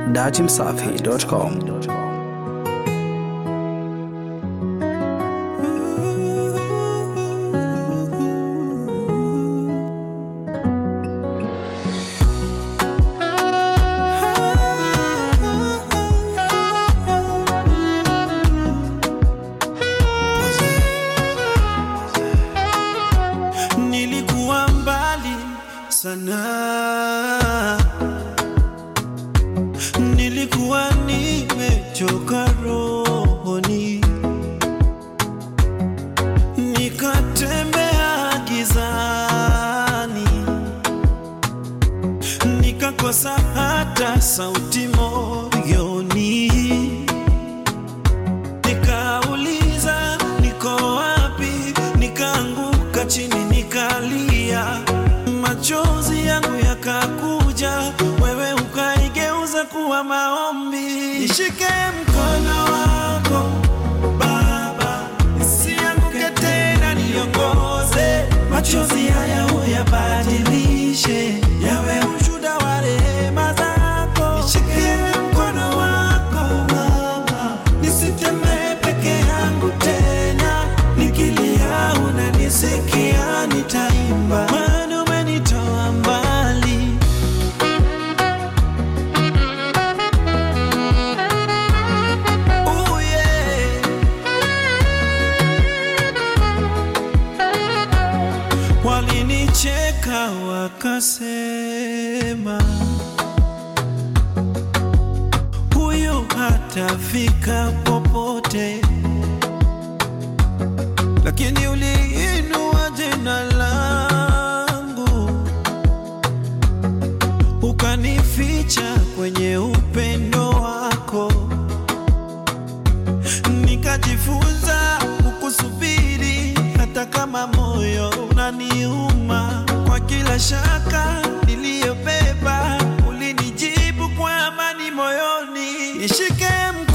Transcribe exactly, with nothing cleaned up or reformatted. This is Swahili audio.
datimsafi dot com. Nilikuwa mbali sana, nilikuwa nimechoka rohoni, nikatembea gizani, nikakosa hata sauti moyoni, nikauliza niko wapi, nikaanguka chini nikalia, machozi yangu yakakuja, wewe ukaigeuza kuwa maombi. Nishike mkono wako Baba, nisianguke tena, niongoze, machozi haya uyabadilishe yawe ushuhuda wa rehema zako. Nishike mkono wako Baba, nisitembee peke yangu tena, nikilia unanisikia, nitaimba maana umenitoa mbali. Oh yeah. Walinicheka wakasema, huyu hatafika popote, lakini uliinua jina langu, ukanificha kwenye upendo wako, nikajifunza kukusubiri hata kama moyo unaniuma. Kwa kila shaka niliyobeba ulinijibu kwa amani moyoni. Nishike